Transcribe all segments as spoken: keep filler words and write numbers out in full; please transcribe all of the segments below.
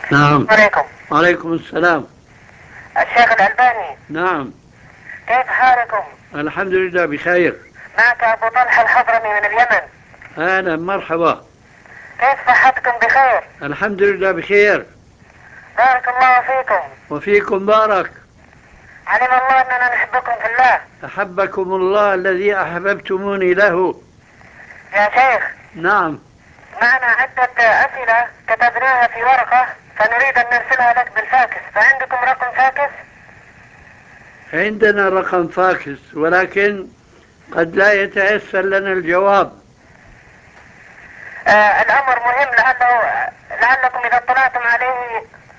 نعم. عليكم. وعليكم السلام. الشيخ الألباني. نعم. كيف حالكم؟ الحمد لله بخير. معك أبو طلحة الحضرمي من اليمن. أهلا مرحبا. كيف صحتكم؟ بخير الحمد لله بخير. بارك الله فيكم. وفيكم بارك. علم الله أننا نحبكم في الله. أحبكم الله الذي أحببتموني له. يا شيخ. نعم. معنا عدة أسئلة كتبناها في ورقة فنريد أن نرسلها لك بالفاكس، فعندكم رقم فاكس؟ عندنا رقم فاكس ولكن قد لا يتيسر لنا الجواب. آه الأمر مهم، لعله لعلكم إذا اطلعتم عليه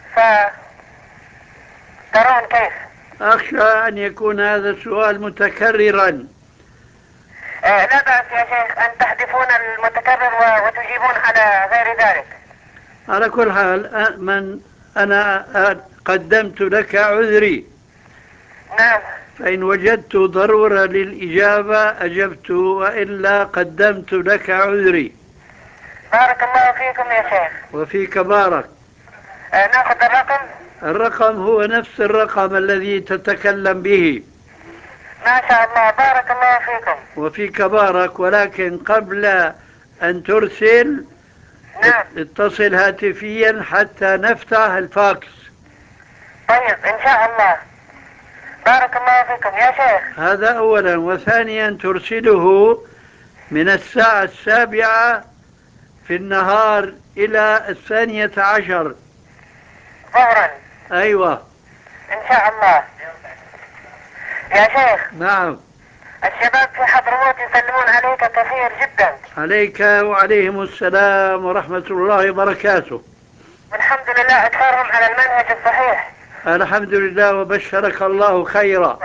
فترون كيف. أخشى أن يكون هذا السؤال متكررا. آه لا بأس يا شيخ أن تحذفون المتكرر وتجيبون على غير ذلك. على كل حال من أنا قدمت لك عذري. نعم. فإن وجدت ضرورة للإجابة أجبت، وإلا قدمت لك عذري. بارك الله فيكم يا شيخ. وفيك بارك. آه ناخذ الرقم. الرقم هو نفس الرقم الذي تتكلم به. ما شاء الله بارك الله فيكم. وفيك بارك، ولكن قبل أن ترسل نعم. اتصل هاتفيا حتى نفتح الفاكس. طيب إن شاء الله. بارك الله فيكم يا شيخ. هذا أولا. وثانيا ترسله من الساعة السابعة في النهار إلى الثانية عشر ظهرا. أيوة. إن شاء الله. يا شيخ. نعم. الشباب في حضرموت يسلمون عليك كثير جدا. عليك وعليهم السلام ورحمة الله وبركاته. والحمد لله أكثرهم على المنهج الصحيح. الحمد لله. وبشرك الله خيرا.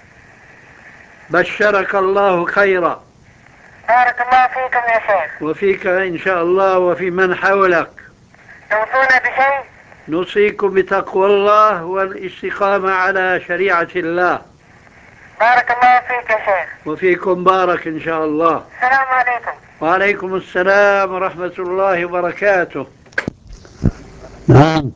بشرك الله خيرا. بارك الله فيكم يا شيخ. وفيك إن شاء الله وفي من حولك. توصونا بشيء؟ نوصيكم بتقوى الله والاستقامة على شريعة الله. بارك الله فيك يا شيخ. وفيكم بارك إن شاء الله. السلام عليكم. وعليكم السلام ورحمة الله وبركاته. نعم.